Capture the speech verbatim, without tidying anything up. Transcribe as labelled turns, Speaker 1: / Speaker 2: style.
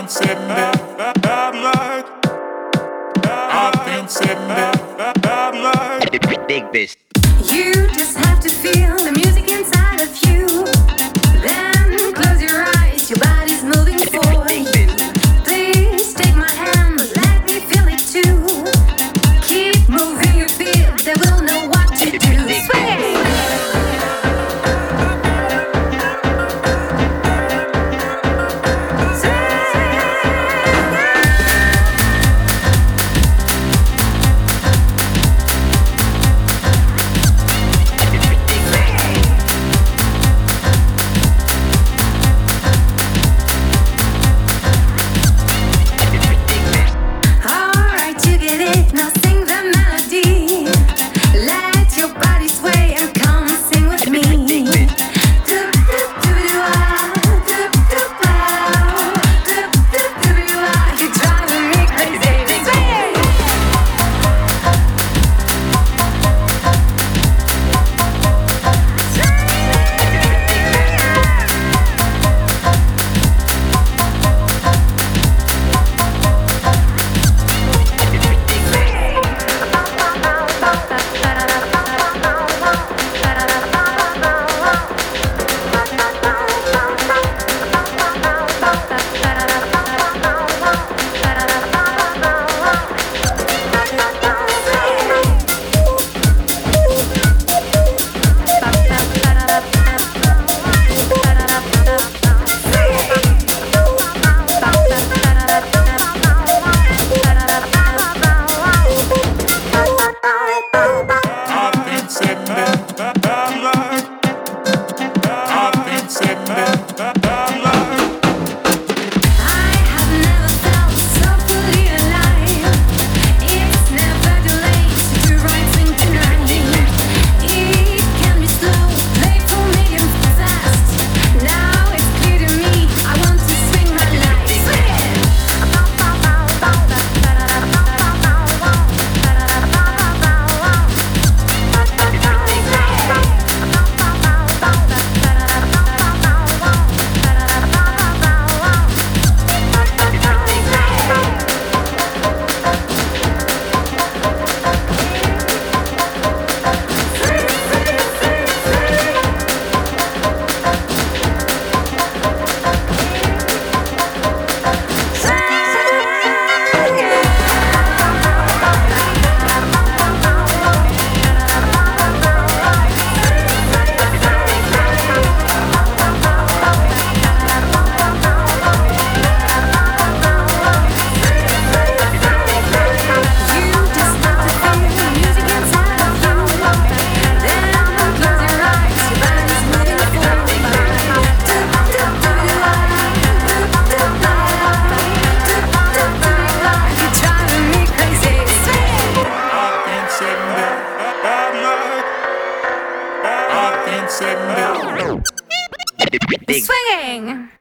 Speaker 1: sitting there, bad light. I've been sitting there, bad light.
Speaker 2: Big bitch.
Speaker 3: You just have to feel the music inside of you. Then close your eyes, your body's moving for you. Please take my hand, but let me feel it too. Keep moving your feet, they will know what to do. Swing!
Speaker 1: Sitting there.
Speaker 3: Swinging!